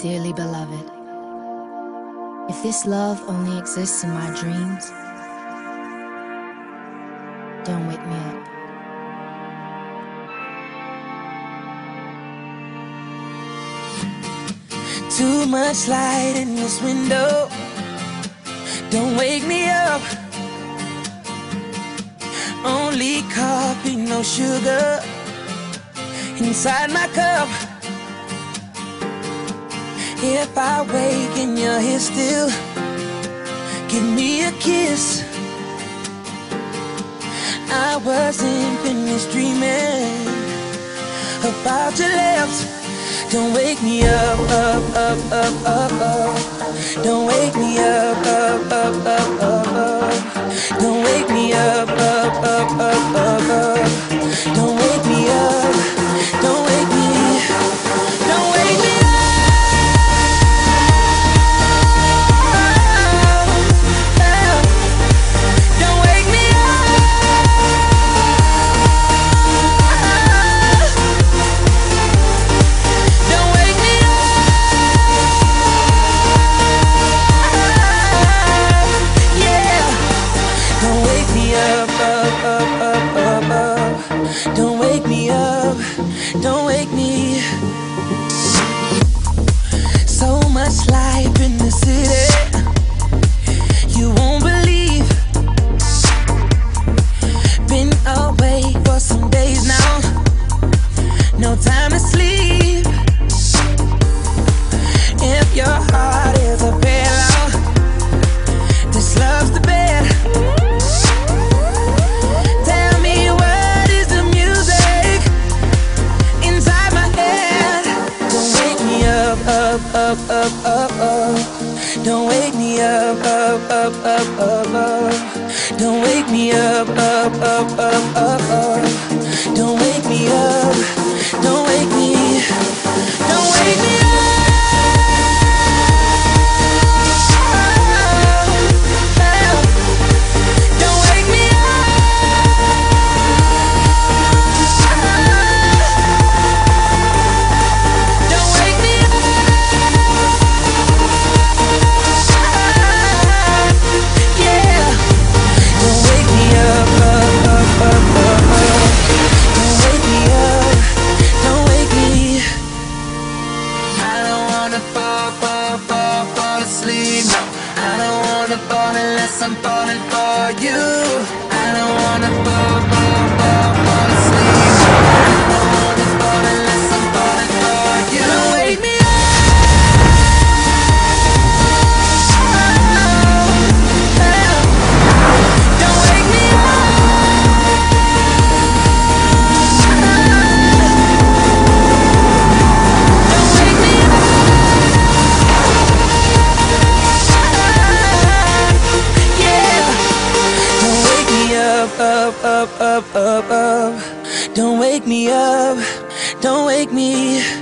Dearly beloved, if this love only exists in my dreams, don't wake me up. Too much light in this window, don't wake me up. Only coffee, no sugar inside my cup. If I wake and you're here still, give me a kiss. I wasn't finished dreaming about your lips. Don't wake me up, up, up, up, up, up. Don't wake me up, up, up, up, up, up. Don't wake me up, up, up, up, up, up. Don't wake me up, don't wake me, don't wake me up. Don't wake me up, don't wake me. So much life in the city, you won't believe. Been away for some days now, no time to sleep. If your heart is a pillow, this love's the bed. Up, up, up, up. Don't wake me up, up, up, up, up, up. Don't wake me up, up, up, up, up, up. Don't wake me up, don't wake me, don't wake me up. Unless I'm falling for you, I don't wanna fall asleep. I don't wanna fall unless I'm falling for you. Don't wake me up. Don't wake me up. Don't wake me up, up, up, up, up. Don't wake me up, don't wake me.